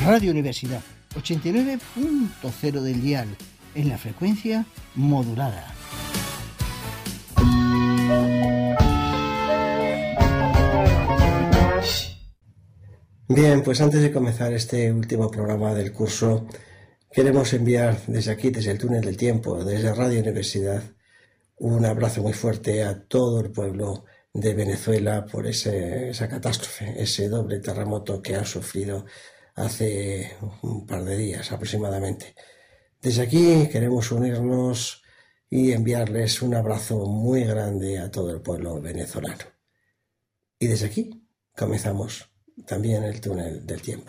Radio Universidad 89.0 del dial, en la frecuencia modulada. Bien, pues antes de comenzar este último programa del curso, queremos enviar desde aquí, desde el túnel del tiempo, desde Radio Universidad, un abrazo muy fuerte a todo el pueblo de Venezuela por esa catástrofe, ese doble terremoto que ha sufrido hace un par de días aproximadamente. Desde aquí queremos unirnos y enviarles un abrazo muy grande a todo el pueblo venezolano. Y desde aquí comenzamos también el túnel del tiempo.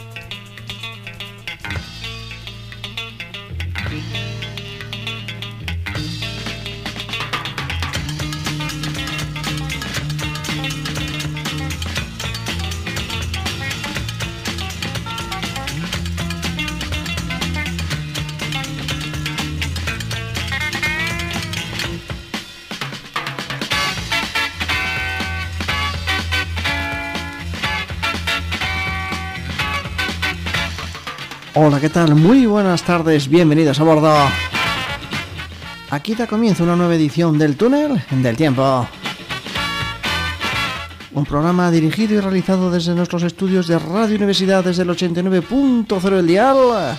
Hola, ¿qué tal? Muy buenas tardes, bienvenidos a bordo. Aquí da comienzo una nueva edición del Túnel del Tiempo. Un programa dirigido y realizado desde nuestros estudios de Radio Universidad desde el 89.0 del dial.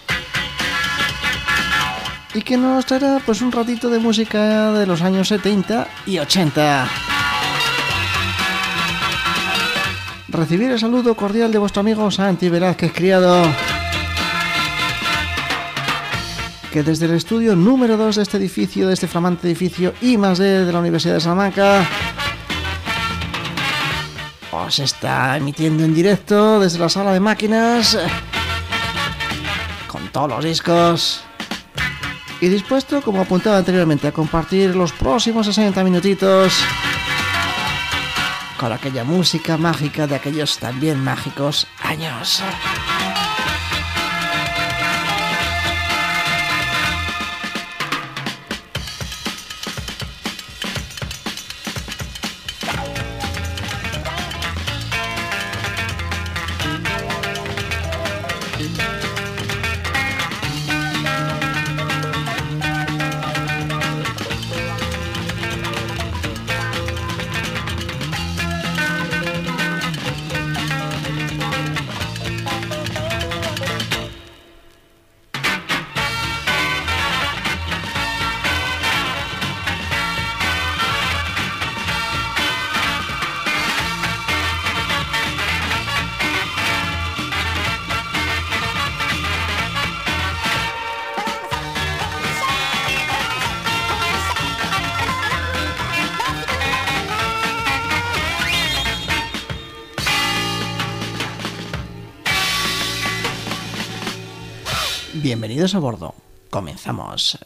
Y que nos traerá pues un ratito de música de los años 70 y 80. Recibir el saludo cordial de vuestro amigo Santi Velázquez Criado, que desde el estudio número 2 de este edificio, de este flamante edificio I+D de la Universidad de Salamanca, os está emitiendo en directo desde la sala de máquinas, con todos los discos, y dispuesto, como apuntaba anteriormente, a compartir los próximos 60 minutitos con aquella música mágica de aquellos también mágicos años. Bienvenidos a bordo. Comenzamos.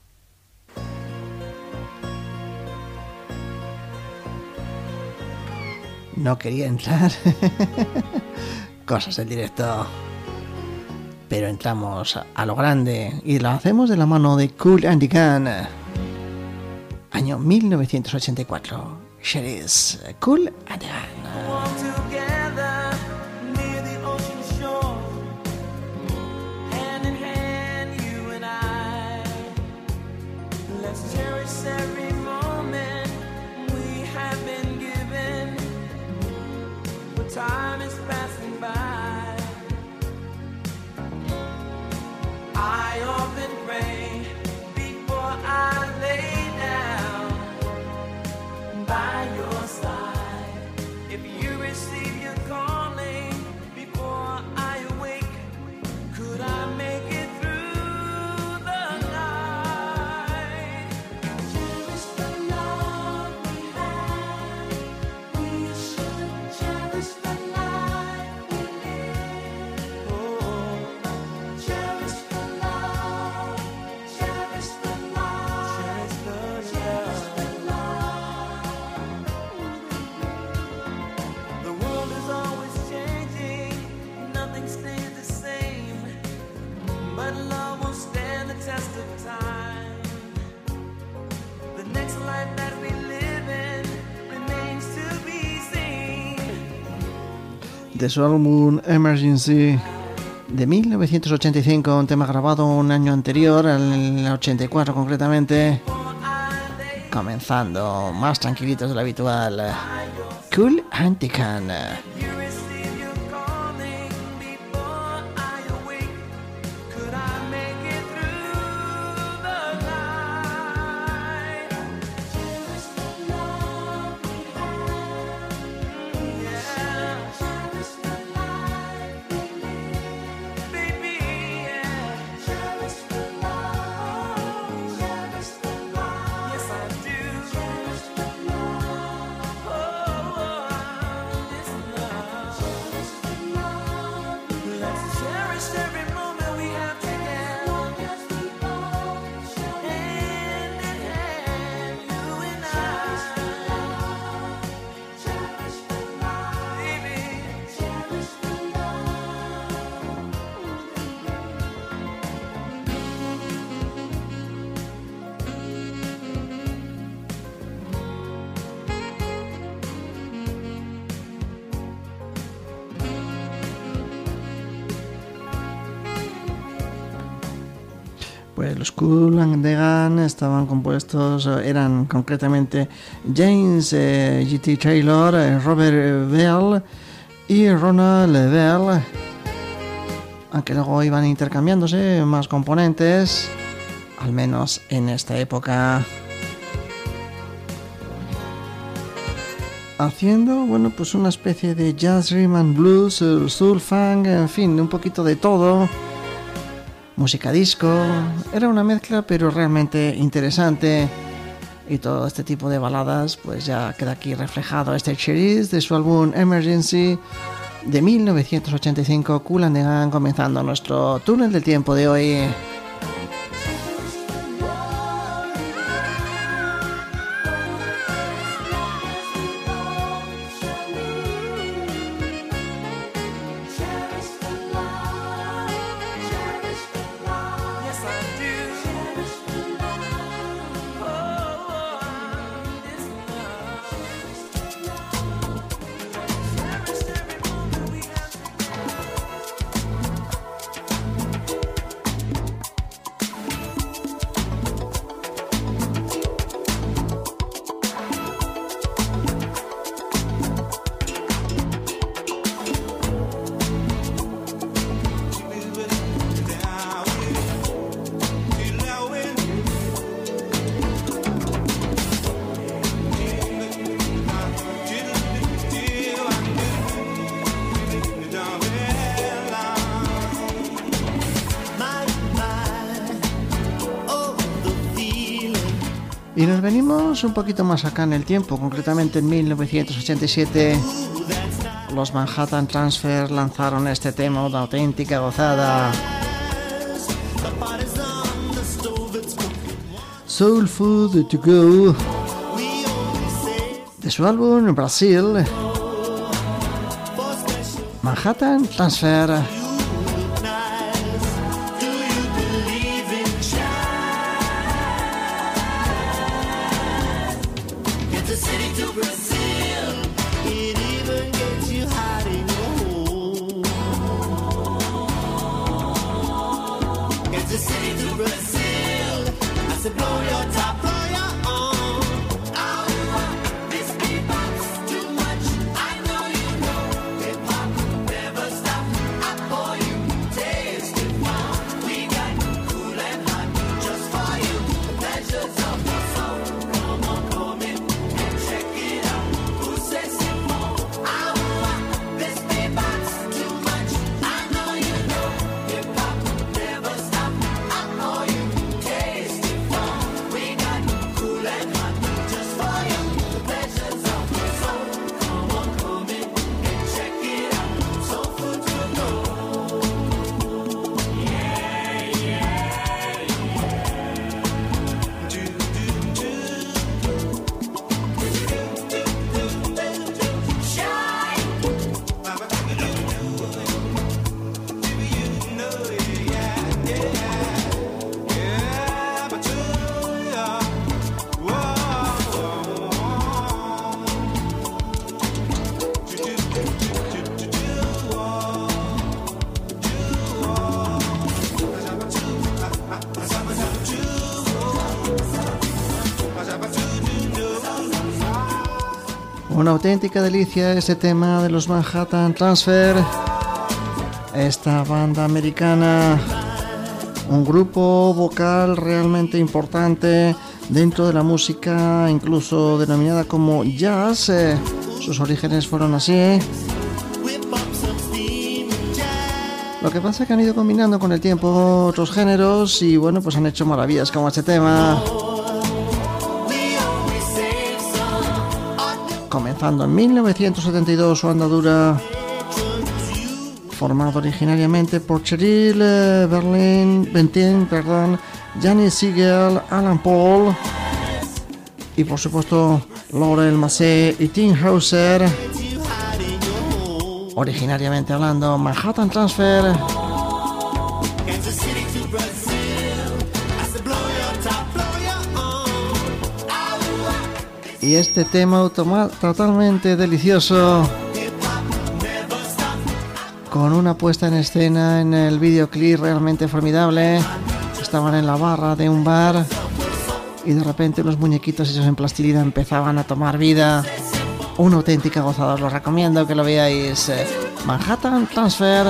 No quería entrar. Cosas del directo. Pero entramos a lo grande y lo hacemos de la mano de Kool and the Gang. Año 1984. Cheris, Kool and the Gang. Every moment we have been given, but time is passing by. I often pray before I lay down by your side. If you receive your calling before I awake, could I make it through? De su álbum Emergency, de 1985, un tema grabado un año anterior, en el 84 concretamente, comenzando más tranquilitos de lo habitual. Kool and the Gang. Pues los Kool and the Gang estaban compuestos, eran concretamente James G.T. Taylor, Robert Bell y Ronald Bell, aunque luego iban intercambiándose más componentes, al menos en esta época, haciendo, bueno, pues una especie de jazz, rhythm and blues, soul, funk, en fin, un poquito de todo. Música disco, era una mezcla pero realmente interesante, y todo este tipo de baladas pues ya queda aquí reflejado. Este Cherise de su álbum Emergency de 1985, Kool and the Gang, comenzando nuestro túnel del tiempo de hoy. Y nos venimos un poquito más acá en el tiempo, concretamente en 1987. Los Manhattan Transfer lanzaron este tema, una auténtica gozada. Soul Food to Go, de su álbum Brasil, Manhattan Transfer. We Una auténtica delicia este tema de los Manhattan Transfer. Esta banda americana, un grupo vocal realmente importante dentro de la música, incluso denominada como jazz. Sus orígenes fueron así. Lo que pasa es que han ido combinando con el tiempo otros géneros y bueno, pues han hecho maravillas como este tema. Comenzando en 1972 su andadura, formado originariamente por Cheryl Bentin, Janis Siegel, Alan Paul y por supuesto Laurel Massey y Tim Hauser. Originariamente hablando, Manhattan Transfer. Y este tema totalmente delicioso, con una puesta en escena en el videoclip realmente formidable. Estaban en la barra de un bar y de repente unos muñequitos hechos en plastilina empezaban a tomar vida. Una auténtica gozada, os lo recomiendo que lo veáis. Manhattan Transfer.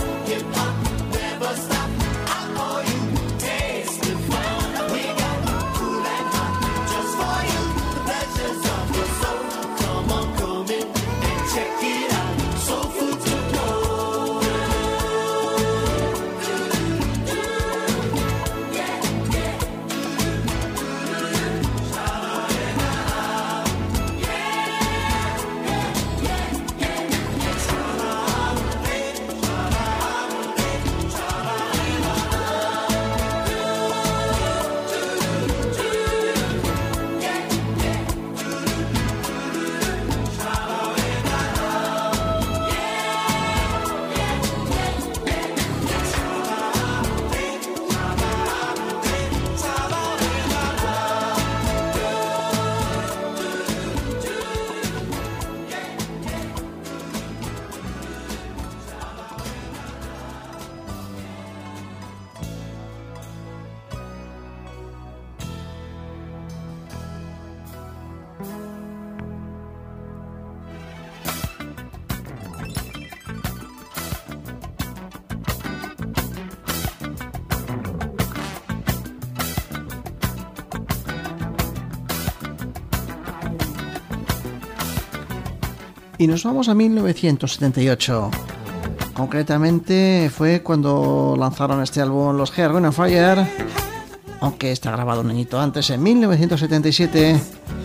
Y nos vamos a 1978. Concretamente fue cuando lanzaron este álbum los Earth, Wind & Fire, aunque está grabado un añito antes, en 1977.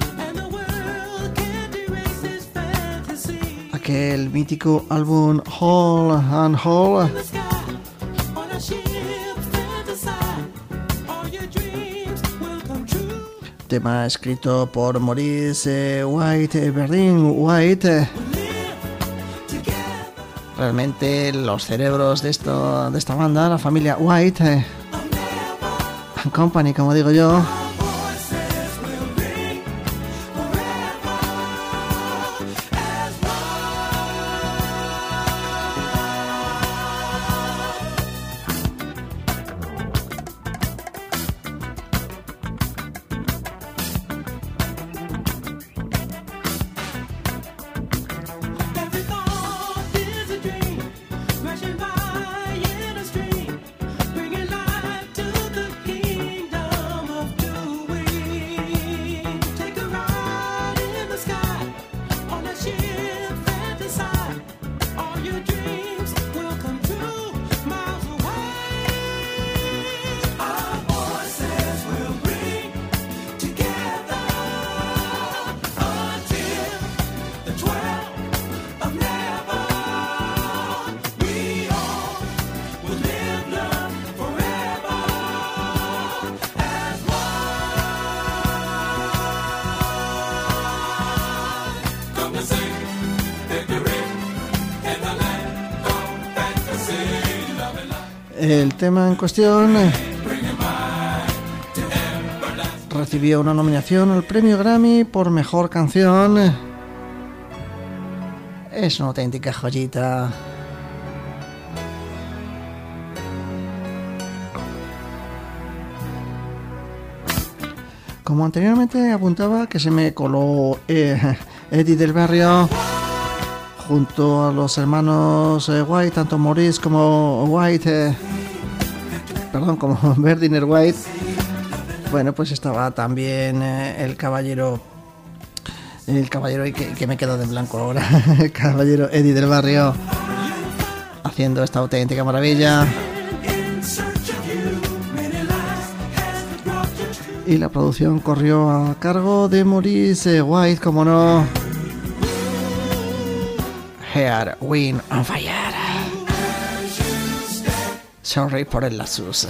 Aquel mítico álbum Hole and Hole, tema escrito por Maurice Berdin White. Realmente los cerebros de esta banda, la familia White and Company, como digo yo, el tema en cuestión recibió una nominación al premio Grammy por mejor canción. Es una auténtica joyita. Como anteriormente apuntaba, que se me coló Eddie del Barrio, junto a los hermanos White, tanto Maurice como White, como Verdiner White. Bueno, pues estaba también el caballero que me quedo de blanco ahora, el caballero Eddie del Barrio, haciendo esta auténtica maravilla. Y la producción corrió a cargo de Maurice White, como no. Heart, Wind on Fire. Sorry por el lapsus.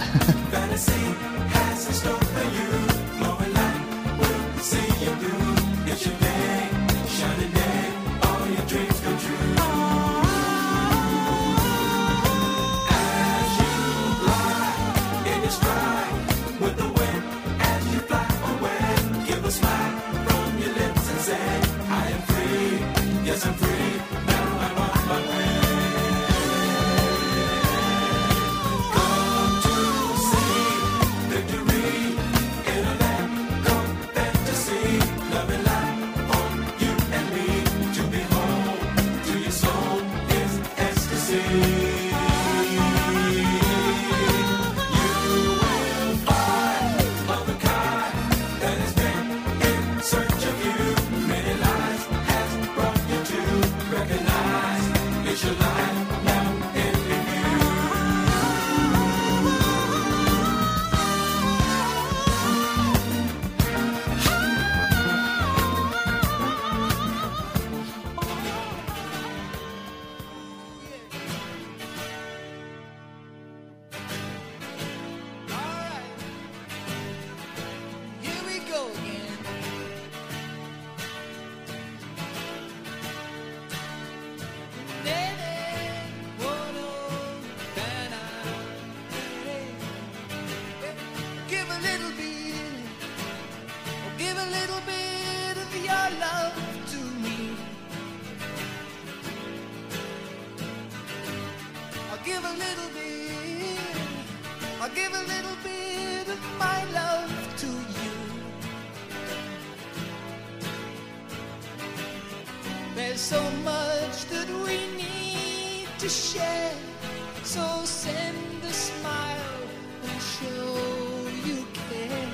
So much that we need to share. So send a smile and show you care.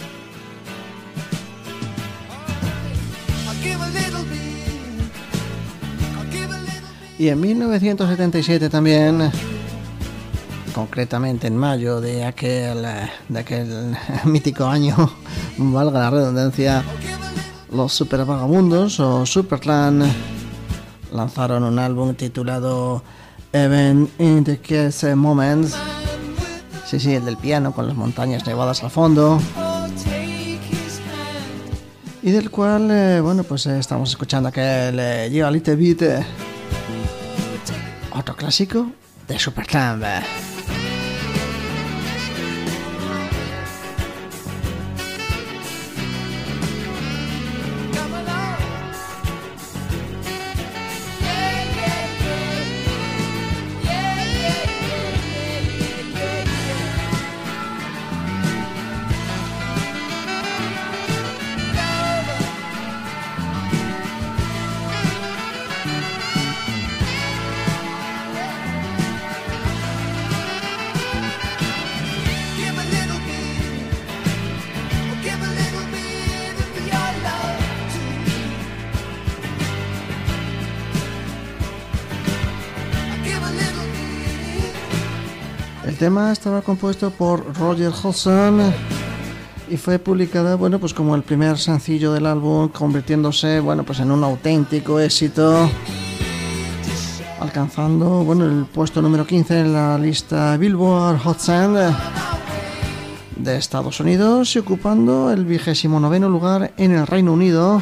I'll give a little bit. I'll give a little bit. Y en 1977 también, concretamente en mayo de aquel mítico año, valga la redundancia, los Super Vagabundos o Supertramp lanzaron un álbum titulado Even in the Kiss Moments. Sí, el del piano con las montañas nevadas al fondo. Y del cual, bueno, pues estamos escuchando aquel You a Little Bit, otro clásico de Supertramp. El tema estaba compuesto por Roger Hodgson y fue publicada, bueno, pues como el primer sencillo del álbum, convirtiéndose, bueno, pues en un auténtico éxito, alcanzando, bueno, el puesto número 15 en la lista Billboard Hot 100 de Estados Unidos y ocupando el 29º lugar en el Reino Unido.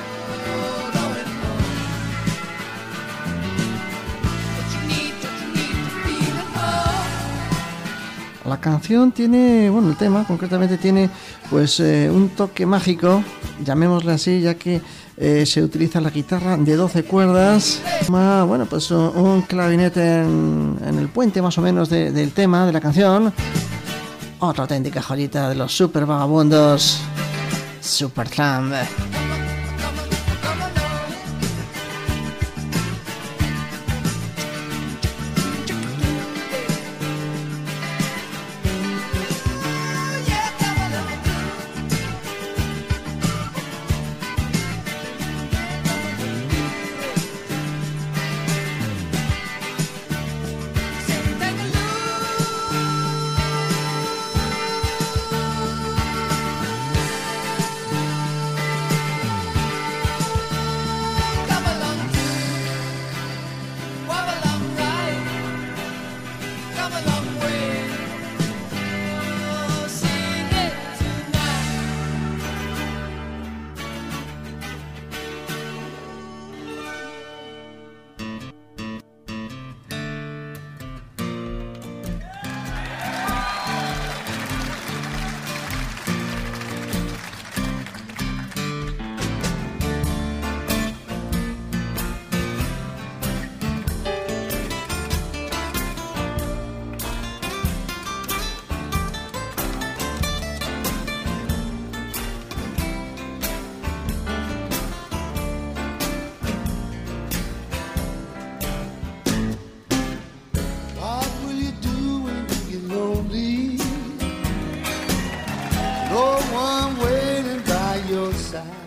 La canción tiene, bueno, el tema concretamente tiene pues un toque mágico, llamémosle así, ya que se utiliza la guitarra de 12 cuerdas, bueno, pues un clarinete en el puente más o menos del tema, de la canción. Otra auténtica joyita de los Super Vagabundos, Supertramp.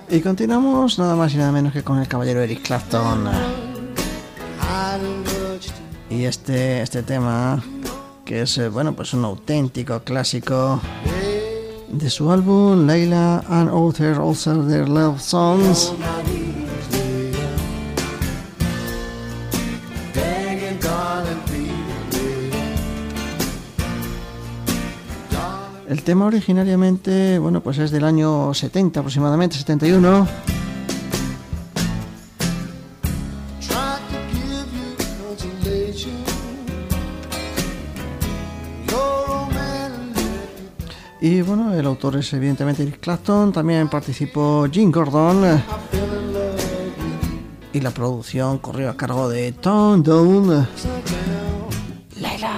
Y continuamos nada más y nada menos que con el caballero Eric Clapton. Y este tema, que es bueno, pues un auténtico clásico de su álbum Layla and Other Also Their Love Songs. El tema originariamente, bueno, pues es del año 70 aproximadamente, 71. Y bueno, el autor es evidentemente Eric Clapton, también participó Jim Gordon. Y la producción corrió a cargo de Tom Down. Layla.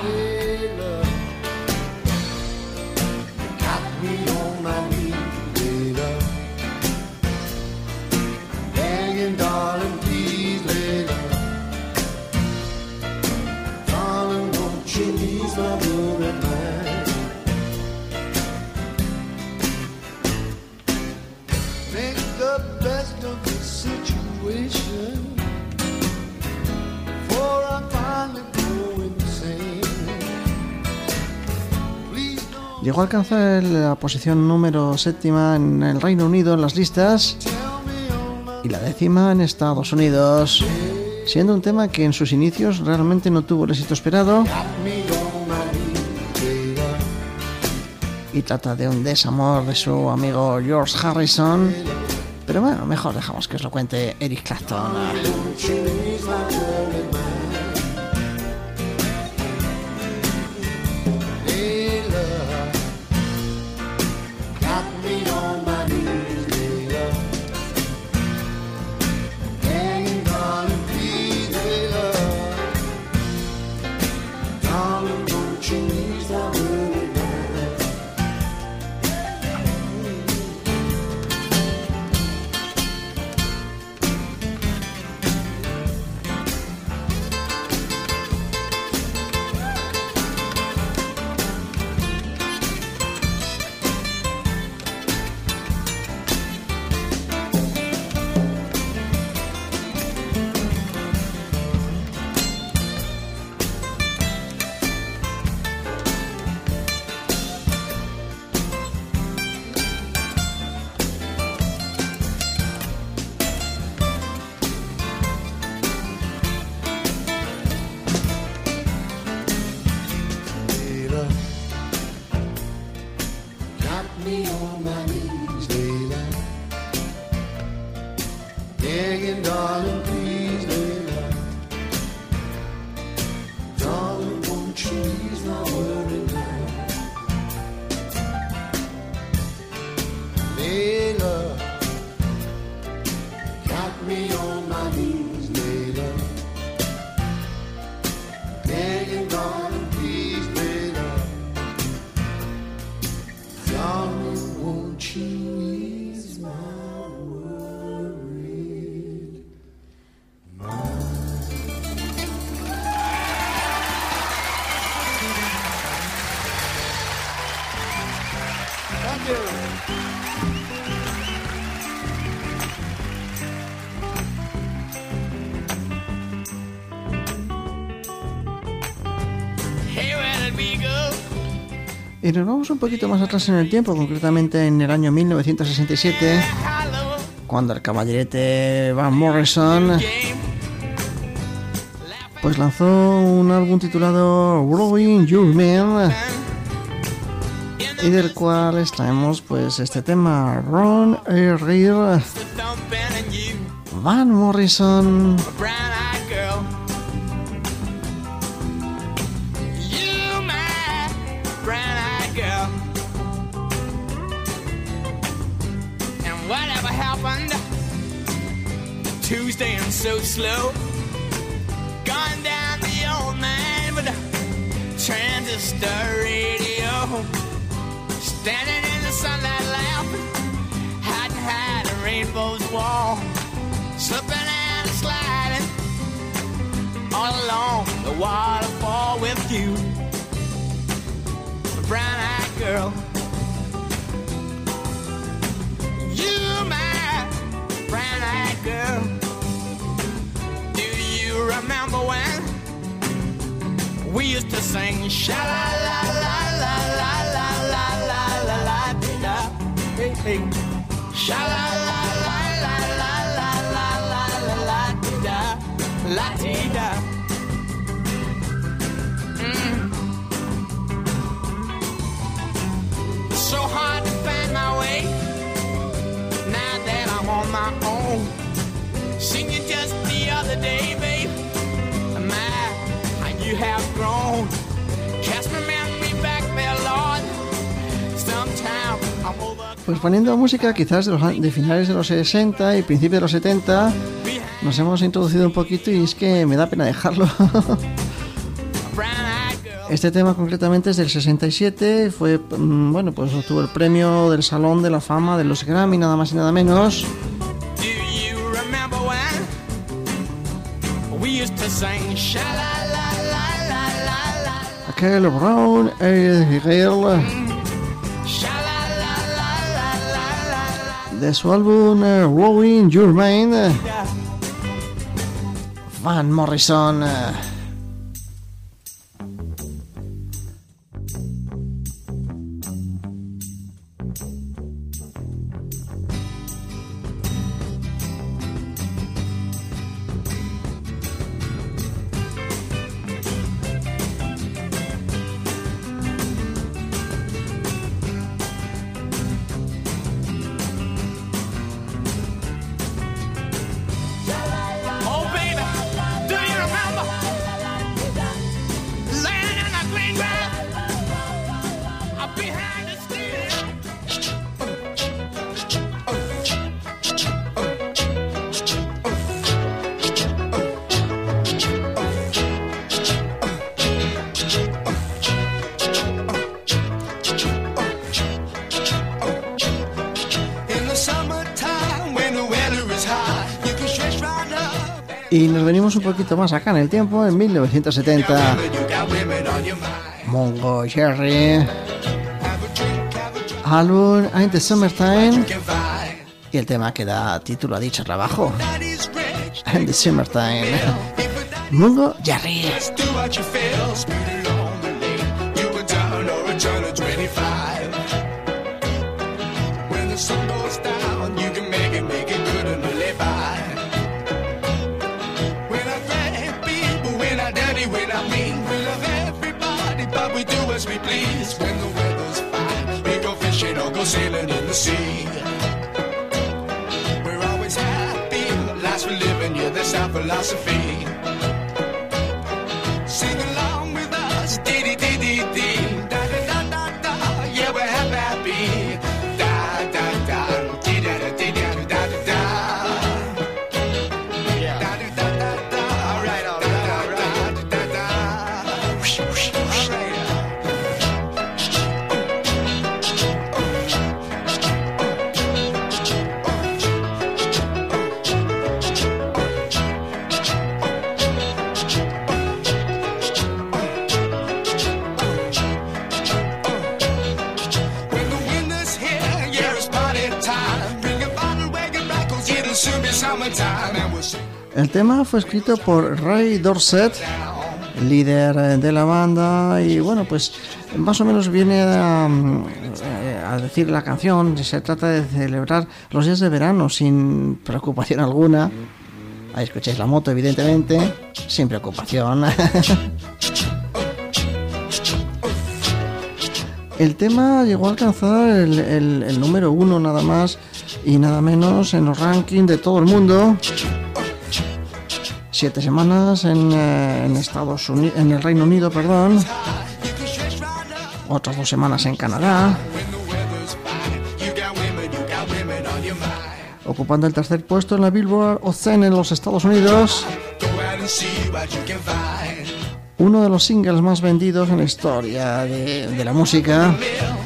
Llegó a alcanzar la posición número 7 en el Reino Unido en las listas y la 10ª en Estados Unidos, siendo un tema que en sus inicios realmente no tuvo el éxito esperado y trata de un desamor de su amigo George Harrison, pero bueno, mejor dejamos que os lo cuente Eric Clapton. Y nos vamos un poquito más atrás en el tiempo, concretamente en el año 1967, cuando el caballerete Van Morrison pues lanzó un álbum titulado Growing Your Man, y del cual extraemos pues este tema, Run a Real, Van Morrison. Tuesday and so slow, gone down the old man with a transistor radio, standing in the sunlight laughing, hadn't had a rainbow's wall, slipping and sliding all along the waterfall with you, a brown-eyed girl. You, my sing sha la la la la la la la la la la da. Hey hey. Sha la la la la la la la la la la da. La ti da. It's so hard to find my way now that I'm on my own. Seen you just the other day, babe. My, how you have grown. Cast my memory back there, Lord. Sometime I'm over. Pues poniendo música quizás de finales de los 60 y principios de los 70, nos hemos introducido un poquito y es que me da pena dejarlo. Este tema concretamente es del 67, fue, bueno, pues obtuvo el premio del Salón de la Fama de los Grammy, nada más y nada menos. Aquel Brown Girl de su álbum Rowing Your Mind, Van Morrison. Y nos venimos un poquito más acá en el tiempo, en 1970. Mungo Jerry, álbum Ain't the Summertime, y el tema que da título a dicho trabajo, Ain't the Summertime. Mungo Jerry. We please when the weather's fine. We go fishing or go sailing in the sea. We're always happy, life's for living, yeah, that's our philosophy. Sing along with us, dee dee dee dee dee, da da da da da, yeah, we're happy, da da da, dee da da dee da da da da, yeah, da da da da da, all right, all right, all right, da da da, whoosh whoosh, all right. El tema fue escrito por Ray Dorset, líder de la banda, y bueno, pues más o menos viene a decir la canción. Se trata de celebrar los días de verano sin preocupación alguna. Ahí escucháis la moto, evidentemente, sin preocupación. El tema llegó a alcanzar el número 1 nada más y nada menos en los rankings de todo el mundo. 7 semanas en Estados Unidos, en el Reino Unido, perdón. Otras 2 semanas en Canadá. Ocupando el tercer puesto en la Billboard Hot 100 en los Estados Unidos. Uno de los singles más vendidos en la historia de la música.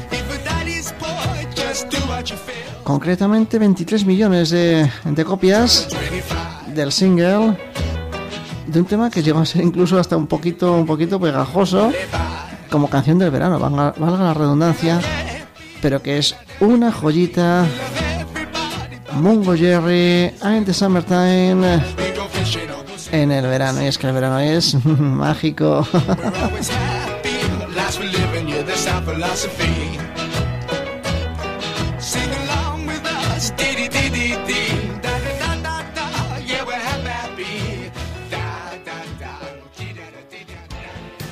Concretamente 23 millones de copias del single, de un tema que llegó a ser incluso hasta un poquito pegajoso como canción del verano, valga la redundancia, pero que es una joyita. Mungo Jerry, Ain't the Summertime, en el verano, y es que el verano es mágico. philosophy. Sing along with us, dee dee dee dee dee, da da da da da. Yeah, we're happy, da da da, dee da da dee da da.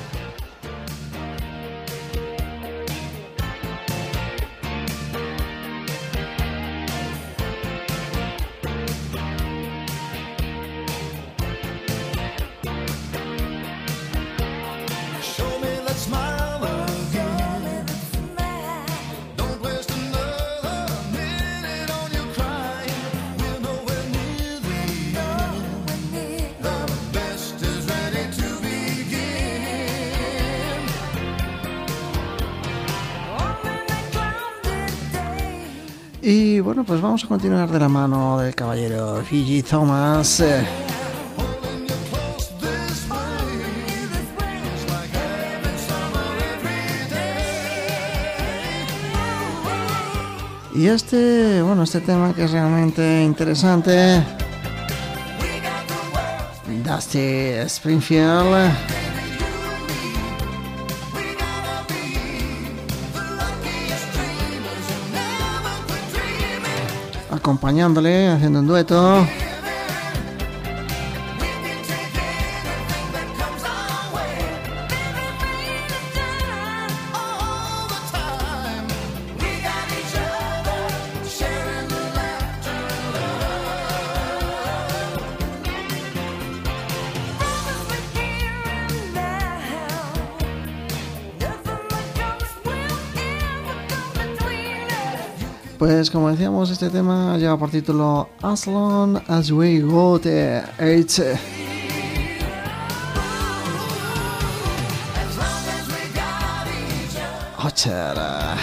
Show me that smile again. Don't waste another minute on your crying. We're nowhere near the end. The best is ready to begin. Y bueno, pues vamos a continuar de la mano del caballero V.G. Thomas. Holding you close this way. It's like having summer every day. Y este tema que es realmente interesante, Dusty Springfield, acompañándole, haciendo un dueto. Pues como decíamos, este tema lleva por título As Long As We Got AIDS. Ocher.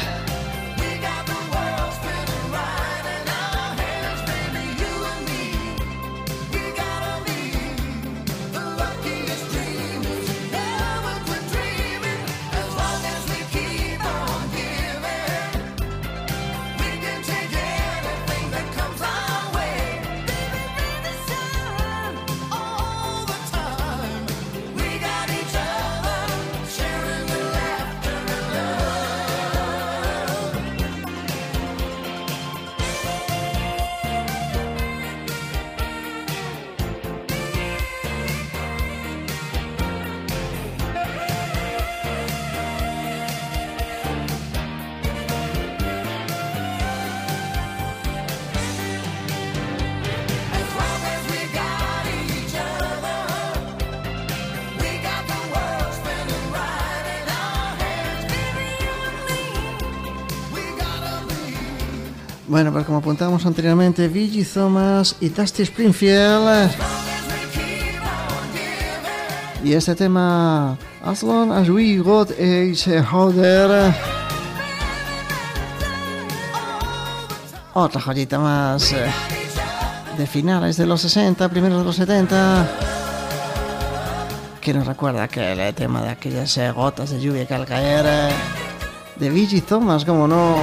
Bueno, pues como apuntábamos anteriormente, V.G. Thomas y Dusty Springfield. Y este tema, As Long As We Got Each Other. Otra joyita más de finales de los 60, primeros de los 70, que nos recuerda que el tema de aquellas gotas de lluvia que al caer, de V.G. Thomas, como no.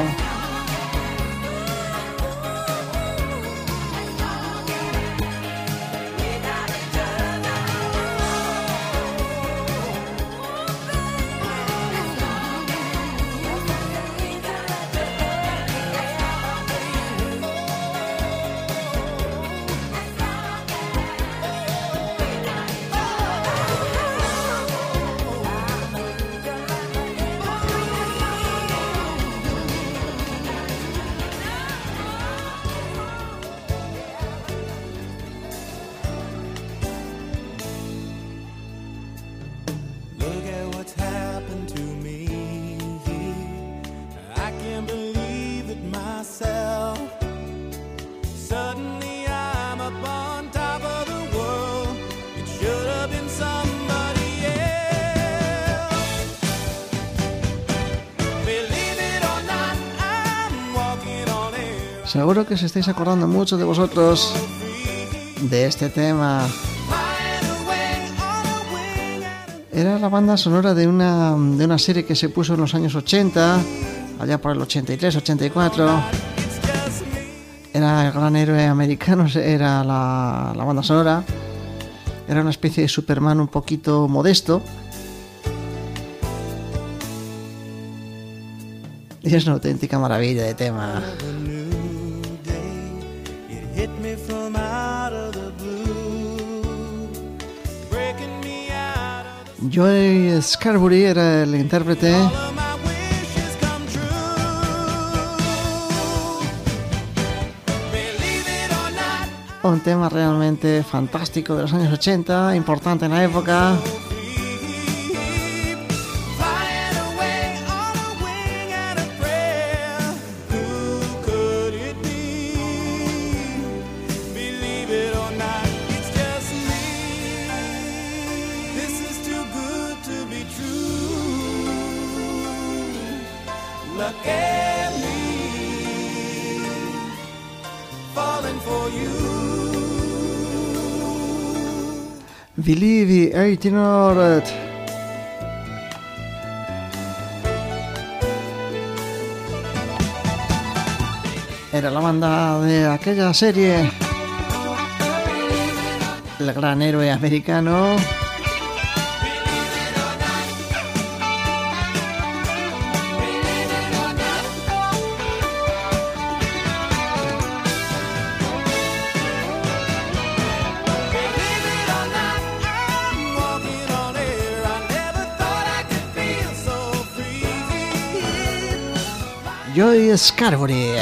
Look at what's happened to me. I can't believe it myself. Suddenly I'm up on top of the world. It should have been somebody else. Believe it or not, I'm walking on air. Seguro que os estáis acordando mucho de vosotros de este tema. Era la banda sonora de una serie que se puso en los años 80, allá por el 83, 84. Era el gran héroe americano, era la banda sonora. Era una especie de Superman un poquito modesto. Y es una auténtica maravilla de tema. Joey Scarborough era el intérprete. Un tema realmente fantástico de los años 80, importante en la época. Believe 1800. Era la banda de aquella serie El Gran Héroe Americano. Joey Scarborough.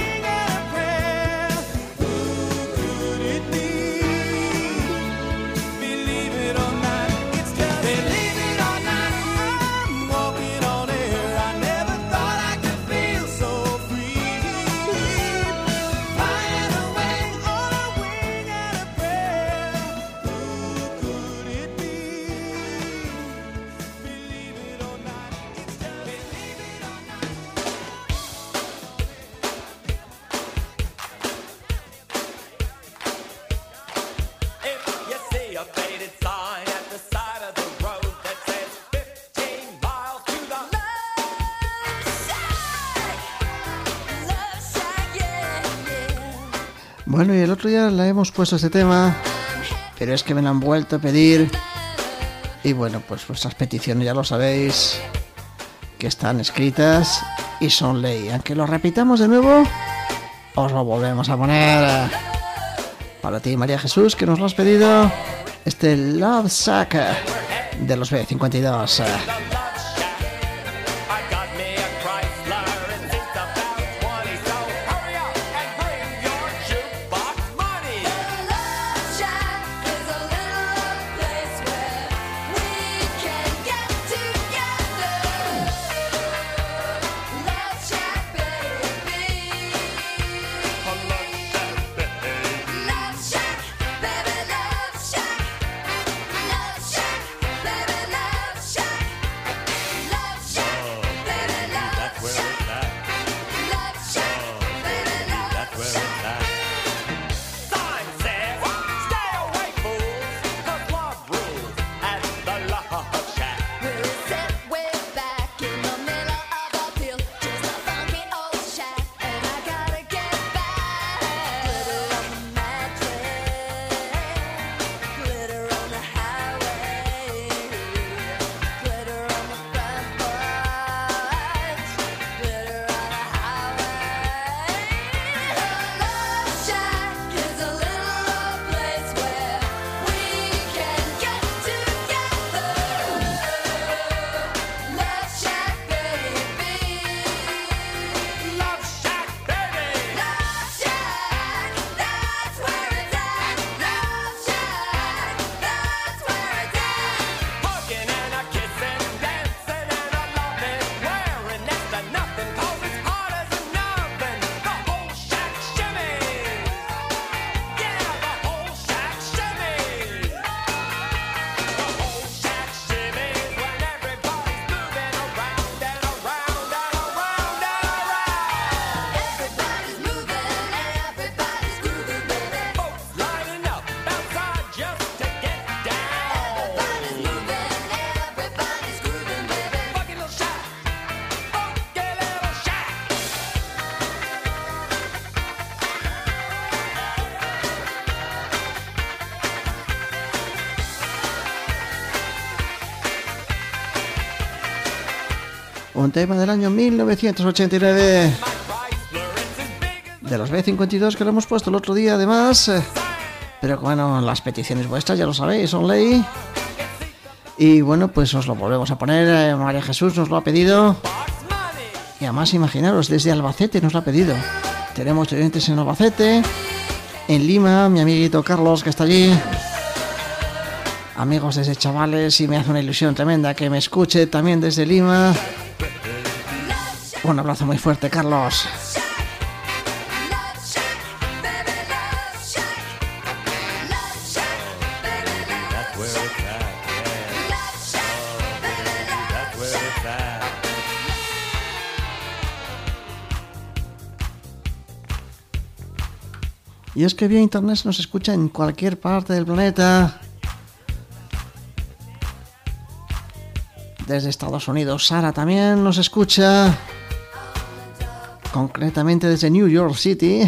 Bueno, y el otro día le hemos puesto este tema, pero es que me lo han vuelto a pedir. Y bueno, pues vuestras peticiones ya lo sabéis, que están escritas y son ley. Aunque lo repitamos de nuevo, os lo volvemos a poner. Para ti, María Jesús, que nos lo has pedido, este Love Shack de los B52. Un tema del año 1989 de los B52 que lo hemos puesto el otro día además. Pero bueno, las peticiones vuestras ya lo sabéis, son ley. Y bueno, pues os lo volvemos a poner. María Jesús nos lo ha pedido. Y además imaginaros, desde Albacete nos lo ha pedido. Tenemos oyentes en Albacete, en Lima, mi amiguito Carlos que está allí. Amigos desde Chavales, y me hace una ilusión tremenda que me escuche también desde Lima. Un abrazo muy fuerte, Carlos. Y es que vía internet se nos escucha en cualquier parte del planeta. Desde Estados Unidos, Sara también nos escucha. Concretamente desde New York City.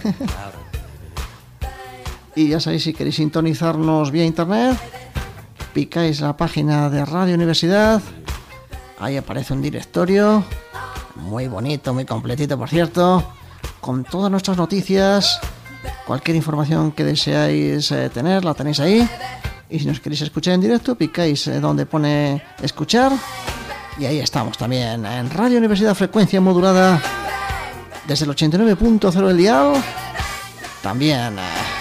Y ya sabéis, si queréis sintonizarnos vía internet, picáis la página de Radio Universidad. Ahí aparece un directorio muy bonito, muy completito, por cierto, con todas nuestras noticias. Cualquier información que deseáis tener, la tenéis ahí. Y si nos queréis escuchar en directo, picáis donde pone escuchar. Y ahí estamos también, en Radio Universidad, frecuencia modulada, desde el 89.0 del dial. También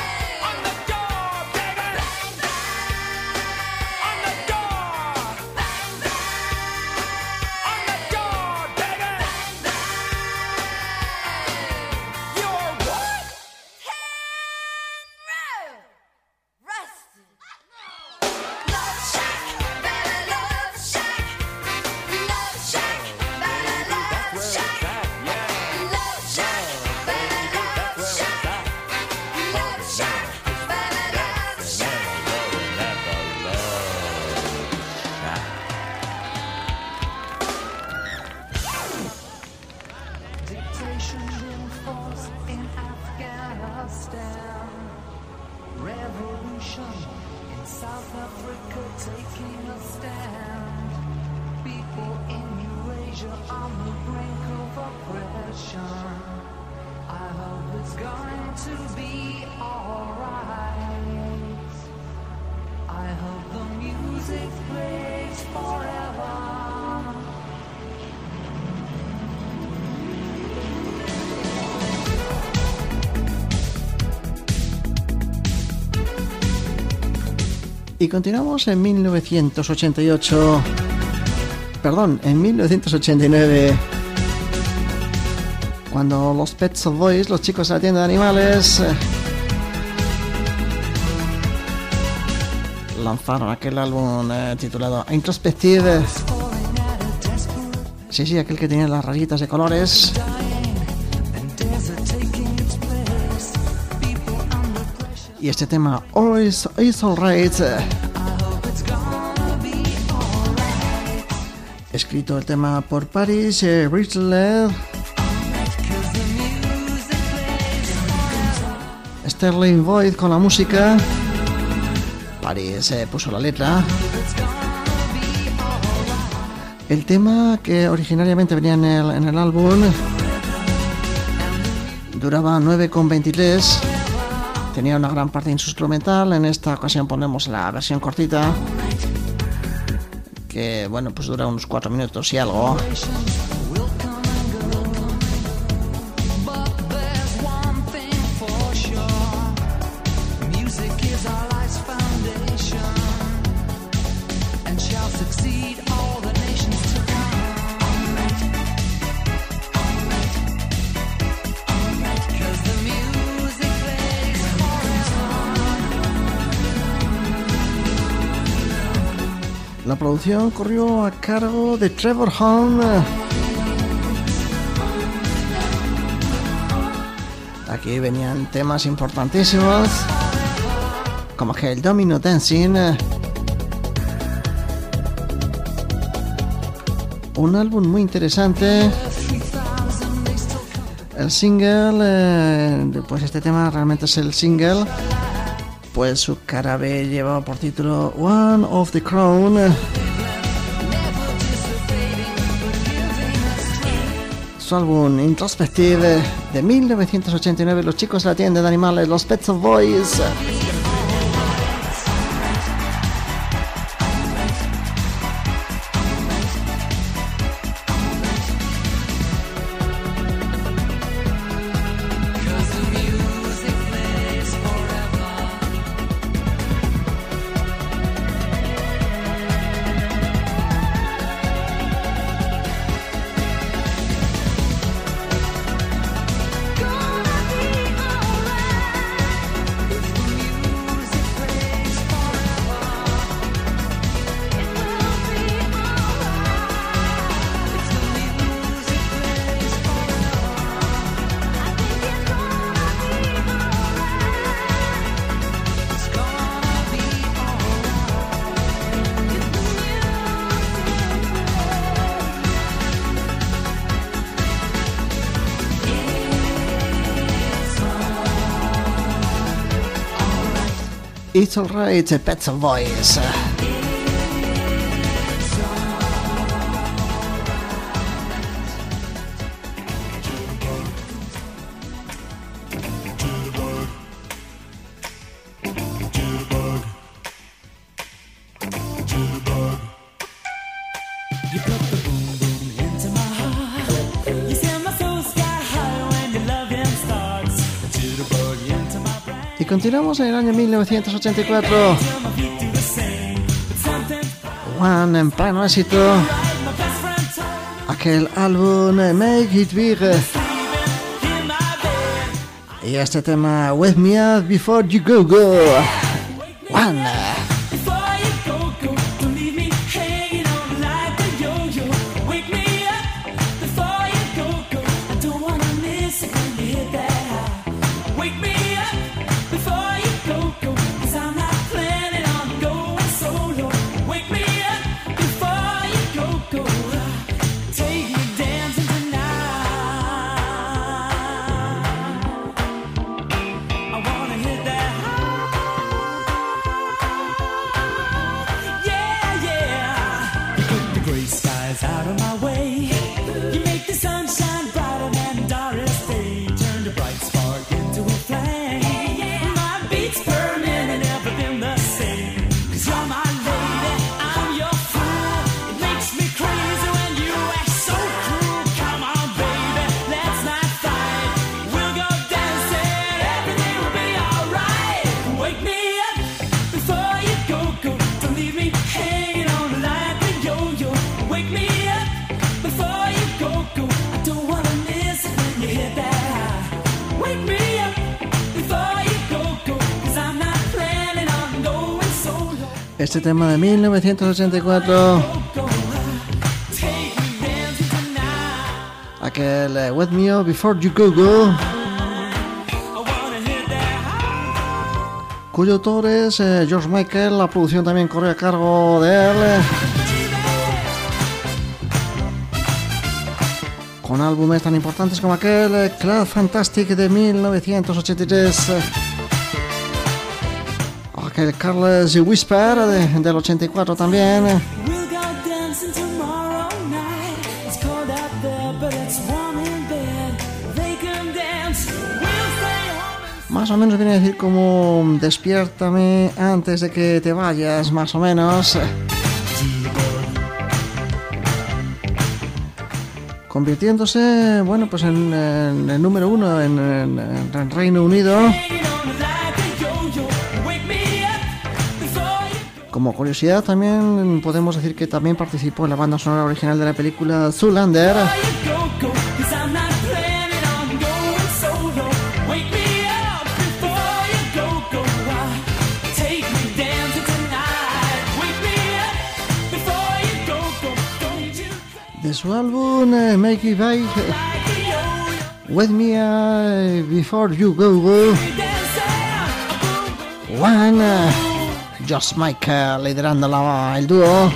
y continuamos en 1988. Perdón, en 1989. Cuando los Pet Shop Boys, los chicos de la tienda de animales, lanzaron aquel álbum titulado Introspective. Sí, aquel que tenía las rayitas de colores. Y este tema, Oh, It's Alright, escrito el tema por Paris Richler, Sterling Boyd con la música. Paris puso la letra. El tema, que originariamente venía en el álbum, duraba 9,23. Tenía una gran parte instrumental. En esta ocasión ponemos la versión cortita, que bueno, pues dura unos 4 minutos y algo. La producción corrió a cargo de Trevor Horn. Aquí venían temas importantísimos, como que el Domino Dancing. Un álbum muy interesante. El single, pues este tema realmente es el single. Pues su cara B llevaba por título One of the Crown. su álbum Introspective de 1989, los chicos de la tienda de animales, los Pet Shop Boys. It's Alright, Pet Shop Boys. Y continuamos en el año 1984. One en pleno éxito. Aquel álbum Make It Big. Y este tema Wake Me Up Before You Go Go. One. Este tema de 1984, aquel Wake Me Up Before You Go Go, cuyo autor es George Michael. La producción también corre a cargo de él, con álbumes tan importantes como aquel Club Fantastic de 1983, aquel Careless Whisper del 84 también, más o menos viene a decir como despiértame antes de que te vayas, más o menos, convirtiéndose, bueno, pues en el número uno en Reino Unido. Como curiosidad, también podemos decir que también participó en la banda sonora original de la película Zoolander. De su álbum Make It Big, Wake Me Up Before You Go Go, One. George Michael liderando el dúo.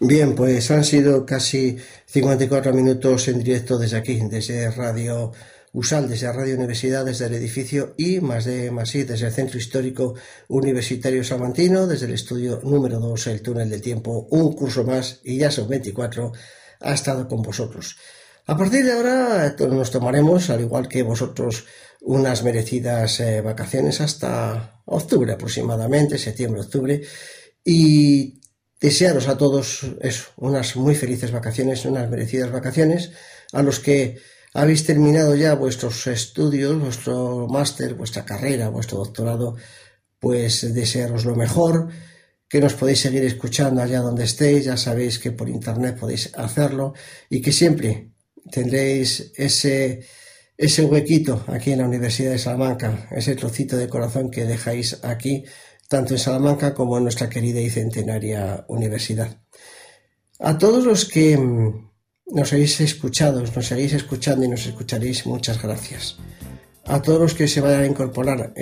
Bien, pues han sido casi 54 minutos en directo desde aquí, desde Radio USAL, desde Radio Universidad, desde el edificio I +D+I, desde el Centro Histórico Universitario Salmantino, desde el estudio número 2, el Túnel del Tiempo, un curso más, y ya son 24, ha estado con vosotros. A partir de ahora nos tomaremos, al igual que vosotros, unas merecidas vacaciones hasta octubre aproximadamente, septiembre-octubre, y desearos a todos eso, unas muy felices vacaciones, unas merecidas vacaciones, a los que habéis terminado ya vuestros estudios, vuestro máster, vuestra carrera, vuestro doctorado, pues desearos lo mejor, que nos podéis seguir escuchando allá donde estéis, ya sabéis que por internet podéis hacerlo y que siempre tendréis ese huequito aquí en la Universidad de Salamanca, ese trocito de corazón que dejáis aquí, tanto en Salamanca como en nuestra querida y centenaria universidad. A todos los que nos habéis escuchado, nos seguís escuchando y nos escucharéis, muchas gracias. A todos los que se vayan a incorporar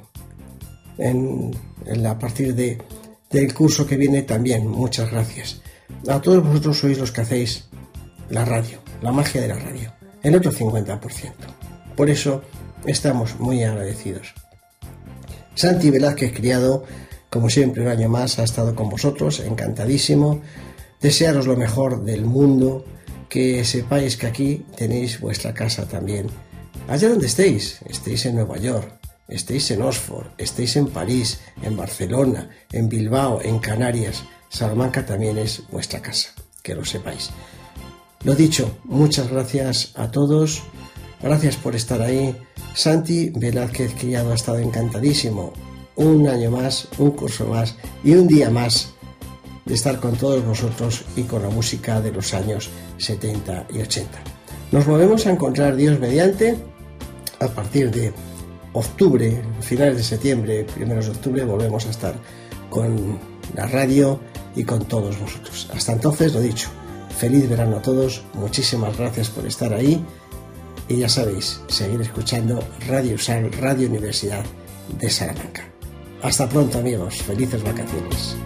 a partir del curso que viene también, muchas gracias. A todos vosotros sois los que hacéis la radio, la magia de la radio, el otro 50%. Por eso estamos muy agradecidos. Santi Velázquez Criado, como siempre un año más, ha estado con vosotros, encantadísimo. Desearos lo mejor del mundo, que sepáis que aquí tenéis vuestra casa también. Allá donde estéis en Nueva York, estéis en Oxford, estéis en París, en Barcelona, en Bilbao, en Canarias, Salamanca también es vuestra casa, que lo sepáis. Lo dicho, muchas gracias a todos, gracias por estar ahí. Santi Velázquez Criado ha estado encantadísimo, un año más, un curso más y un día más de estar con todos vosotros y con la música de los años 70 y 80. Nos volvemos a encontrar, Dios mediante, a partir de octubre, finales de septiembre, primeros de octubre, volvemos a estar con la radio y con todos vosotros. Hasta entonces, lo dicho, feliz verano a todos, muchísimas gracias por estar ahí y ya sabéis, seguir escuchando Radio USAL, Radio Universidad de Salamanca. Hasta pronto, amigos, felices vacaciones.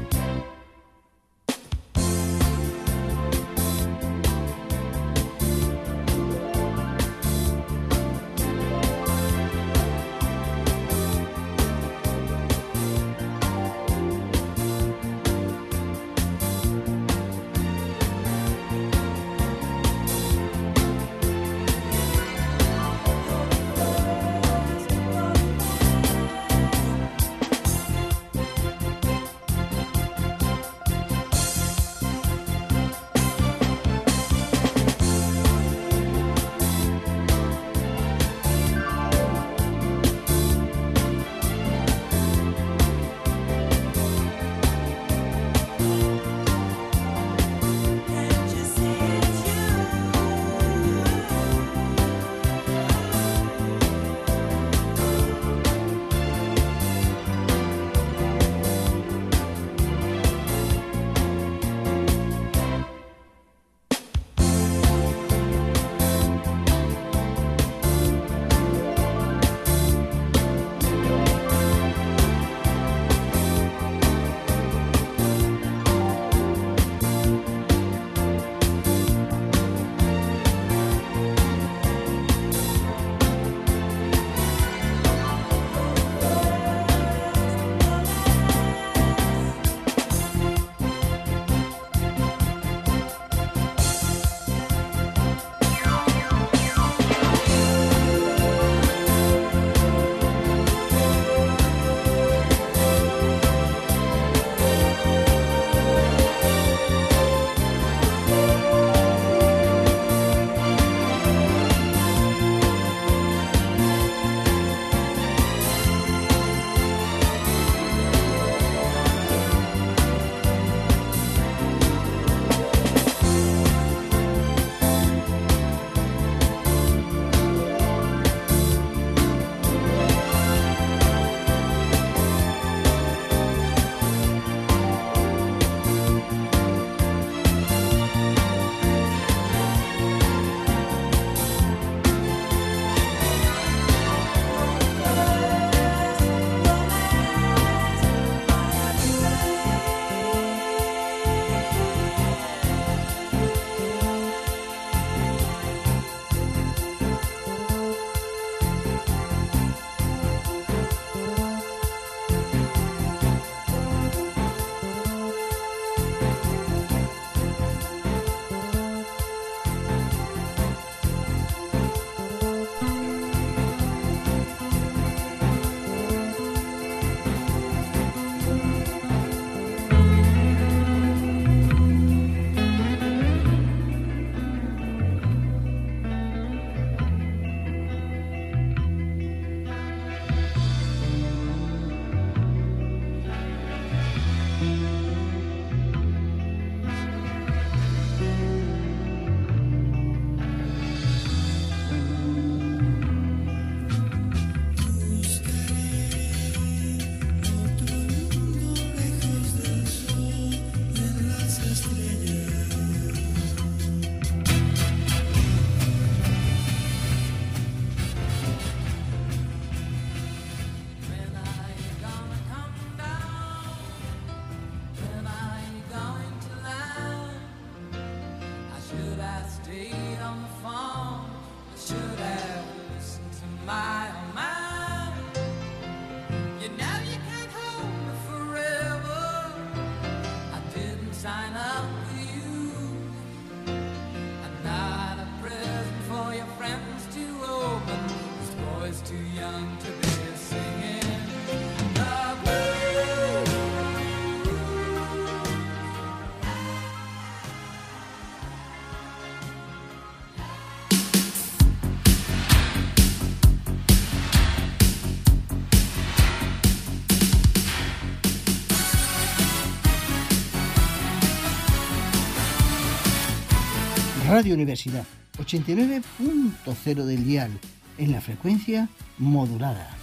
Radio Universidad 89.0 del dial en la frecuencia modulada.